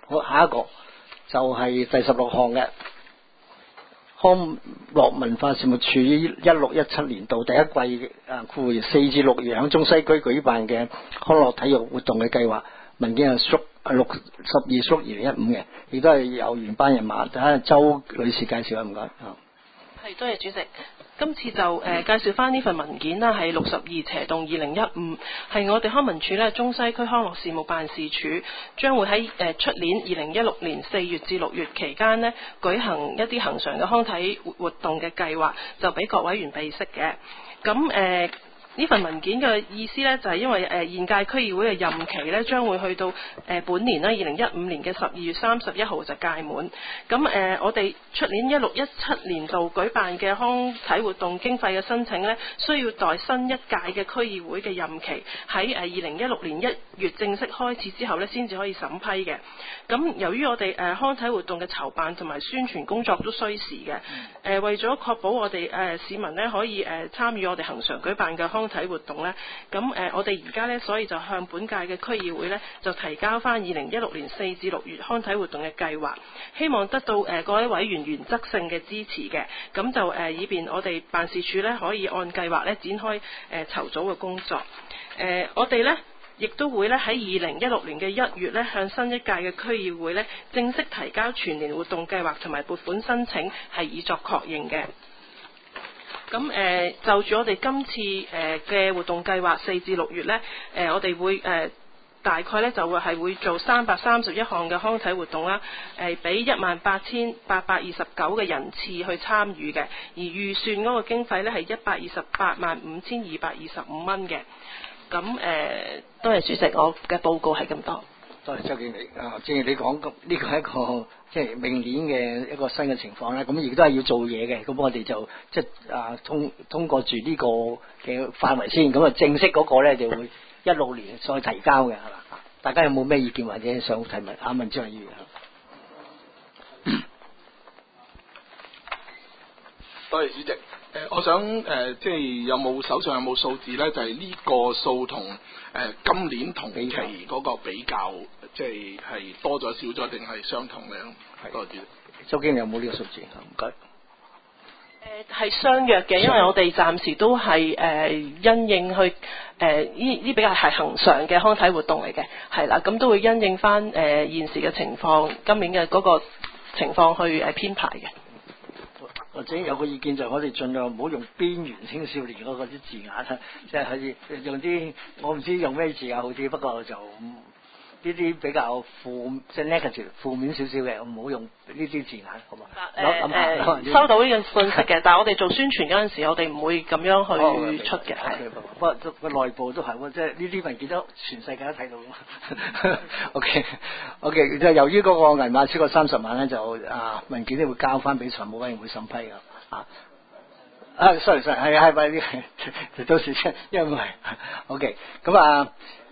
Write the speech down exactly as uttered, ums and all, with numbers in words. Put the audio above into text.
好，下一個就係第十六項嘅康樂文化事務處於一六一七年度第一季啊，括弧四至六月喺中西區舉辦嘅康樂體育活動嘅計劃文件係屬六十二屬二零一五嘅，亦都係由原班人馬。等下周女士介紹啊，唔該。 係，多謝主席。今次就誒、呃、介紹翻呢份文件啦，係六十二斜洞二零一五，係我哋康文署咧中西區康樂事務辦事處將會喺誒出年二零一六年四月至六月期間呢舉行一啲恆常嘅康體活動嘅計劃，就俾各委員備悉嘅。咁誒。呃呢份文件嘅意思呢，就係、是、因為誒、呃、現屆區議會嘅任期呢，將會去到誒、呃、本年啦，二零一五年嘅十二月三十一號就屆滿。咁誒、呃，我哋出年一六一七年度舉辦嘅康體活動經費嘅申請呢，需要待新一屆嘅區議會嘅任期喺誒二零一六年一月正式開始之後呢，先至可以審批嘅。咁由於我哋誒、呃、康體活動嘅籌辦同埋宣傳工作都需時嘅，誒、呃、為咗確保我哋誒、呃、市民呢可以誒、呃、參與我哋恆常舉辦嘅康體活動呢，咁誒、呃、我哋而家呢，所以就向本屆嘅區議會呢，就提交翻二零一六年四至六月康體活動嘅計劃，希望得到誒、呃、各位委員原則性嘅支持嘅，咁就誒、呃、以便我哋辦事處呢，可以按計劃呢展開誒、呃、籌組嘅工作。誒、呃、我哋呢，亦都會咧喺二零一六年嘅一月咧，向新一屆嘅區議會咧正式提交全年活動計劃同埋撥款申請，係以作確認嘅。咁誒、呃、就住我哋今次誒嘅、呃、活動計劃四至六月咧，誒、呃、我哋會誒、呃、大概咧就會係會做三百三十一項嘅康體活動啦，誒俾一萬八千八百二十九嘅人次去參與嘅，而預算嗰個經費咧係一百二十八萬五千二百二十五蚊嘅。咁誒、呃，多謝主席，我嘅報告係咁多。 多謝周經理啊，正如你講，咁呢個係一個即係明年嘅一個新嘅情況咧，咁亦都係要做嘢嘅。咁我哋就即係啊通通過住呢個嘅範圍先，咁啊正式嗰個咧就會一六年再提交嘅，係嘛？大家有冇咩意見或者想提問？啊，問張議員。 多謝主席。誒、呃，我想誒、呃，即係有冇手上有冇數字咧？就係、是、呢個數同誒今年同期嗰個比較，即係係多咗少咗定係相同嘅？係多謝主席。 周經理有冇呢個數字？唔該。誒係相約嘅，因為我哋暫時都係誒、呃、因應去誒呢呢比較係恆常嘅康體活動嚟嘅，係啦，咁都會因應翻誒、呃、現時嘅情況，今年嘅嗰個情況去誒編排嘅。 或者有個意見就係我哋盡量唔好用邊緣青少年嗰個啲字眼啦，即係好似用啲我唔知用咩字眼好啲，不過就呢啲比較負即係 negative 負面少少嘅，唔好用呢啲字眼，好嘛？ 誒誒，收到呢個信息嘅，但係我哋做宣傳嗰陣時，我哋唔會咁樣去出嘅。係， 不過個內部都係喎，即係呢啲文件都全世界都睇到。OK OK，即係由於嗰個銀碼超過三十萬咧，就啊文件都會交翻俾財務委員會審批㗎。啊啊，sorry sorry，係係咪呢？到時即係因為 OK 咁啊。